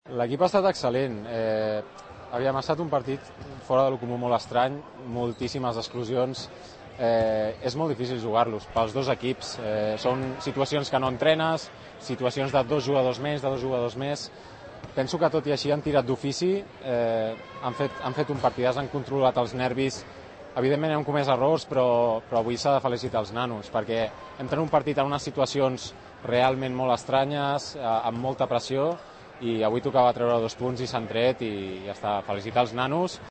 L'equip ha estat excel·lent. Havíem estat un partit fora del comú molt estrany, moltíssimes exclusions. És molt difícil jugar-los pels dos equips. Són situacions que no entrenes, situacions de dos jugadors més. Penso que tot i així han tirat d'ofici, han fet un partidàs, han controlat els nervis. Evidentment hem comès errors, però avui s'ha de felicitar els nanos, perquè hem tenit un partit en unes situacions realment molt estranyes, amb molta pressió, i avui tocava treure 2 punts i s'han tret i ja està. Felicitar els nanos.